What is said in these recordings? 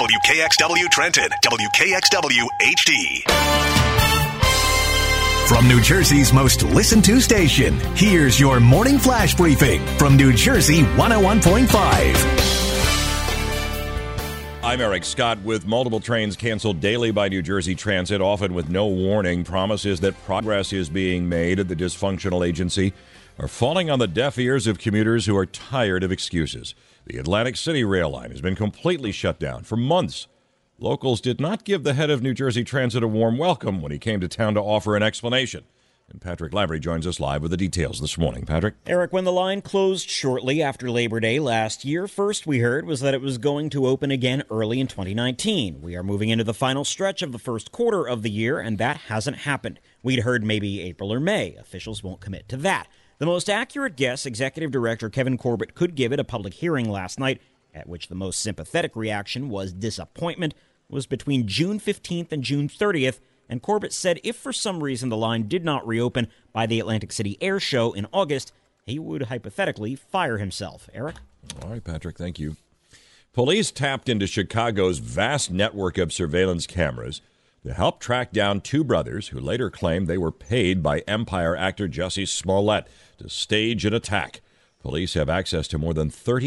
WKXW Trenton, WKXW HD. From New Jersey's most listened to station, here's your morning flash briefing from New Jersey 101.5. I'm Eric Scott. With multiple trains canceled daily by New Jersey Transit, often with no warning, promises that progress is being made at the dysfunctional agency are falling on the deaf ears of commuters who are tired of excuses. The Atlantic City rail line has been completely shut down for months. Locals did not give the head of New Jersey Transit a warm welcome when he came to town to offer an explanation. And Patrick Lavery joins us live with the details this morning. Patrick? Eric, when the line closed shortly after Labor Day last year, first we heard was that it was going to open again early in 2019. We are moving into the final stretch of the first quarter of the year, and that hasn't happened. We'd heard maybe April or May. Officials won't commit to that. The most accurate guess Executive Director Kevin Corbett could give at a public hearing last night, at which the most sympathetic reaction was disappointment, was between June 15th and June 30th, and Corbett said if for some reason the line did not reopen by the Atlantic City Air Show in August, he would hypothetically fire himself. Eric? All right, Patrick, thank you. Police tapped into Chicago's vast network of surveillance cameras to help track down two brothers who later claimed they were paid by Empire actor Jussie Smollett to stage an attack. Police have access to more than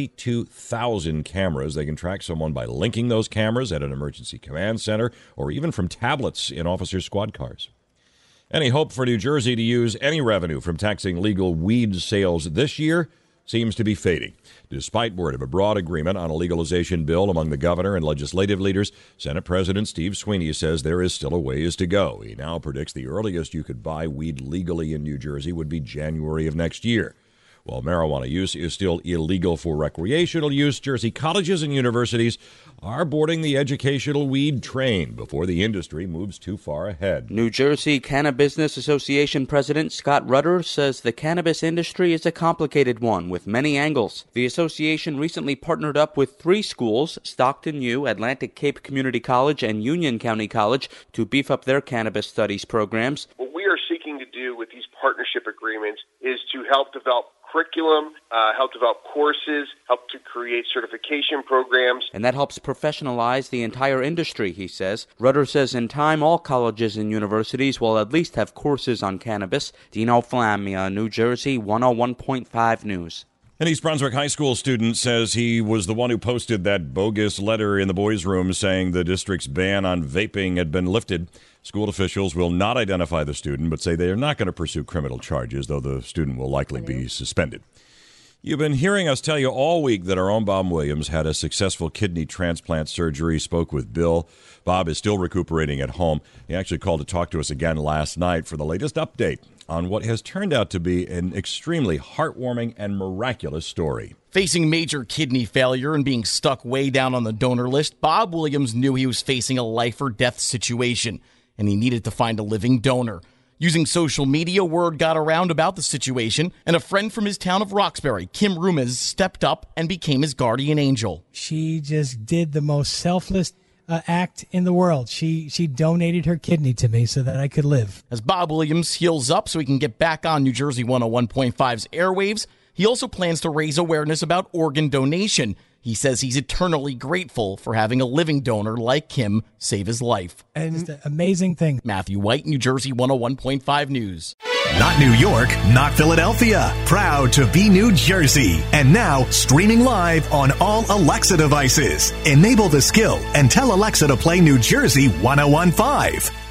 32,000 cameras. They can track someone by linking those cameras at an emergency command center or even from tablets in officers' squad cars. Any hope for New Jersey to use any revenue from taxing legal weed sales this year seems to be fading. Despite word of a broad agreement on a legalization bill among the governor and legislative leaders, Senate President Steve Sweeney says there is still a ways to go. He now predicts the earliest you could buy weed legally in New Jersey would be January of next year. While marijuana use is still illegal for recreational use, Jersey colleges and universities are boarding the educational weed train before the industry moves too far ahead. New Jersey Cannabis Association President Scott Rutter says the cannabis industry is a complicated one with many angles. The association recently partnered up with 3 schools, Stockton U, Atlantic Cape Community College, and Union County College, to beef up their cannabis studies programs. What we are seeking to do with these partnership agreements is to help develop curriculum, help develop courses, help to create certification programs. And that helps professionalize the entire industry, he says. Rutter says in time, all colleges and universities will at least have courses on cannabis. Dino Flamia, New Jersey, 101.5 News. An East Brunswick high school student says he was the one who posted that bogus letter in the boys' room saying the district's ban on vaping had been lifted. School officials will not identify the student, but say they are not going to pursue criminal charges, though the student will likely be suspended. You've been hearing us tell you all week that our own Bob Williams had a successful kidney transplant surgery, spoke with Bill. Bob is still recuperating at home. He actually called to talk to us again last night for the latest update on what has turned out to be an extremely heartwarming and miraculous story. Facing major kidney failure and being stuck way down on the donor list, Bob Williams knew he was facing a life-or-death situation, and he needed to find a living donor. Using social media, word got around about the situation, and a friend from his town of Roxbury, Kim Rumez, stepped up and became his guardian angel. She just did the most selfless act in the world. She donated her kidney to me so that I could live. As Bob Williams heals up so he can get back on New Jersey 101.5's airwaves, he also plans to raise awareness about organ donation. He says he's eternally grateful for having a living donor like Kim save his life. And it's an amazing thing. Matthew White, New Jersey 101.5 News. Not New York, not Philadelphia. Proud to be New Jersey. And now streaming live on all Alexa devices. Enable the skill and tell Alexa to play New Jersey 101.5.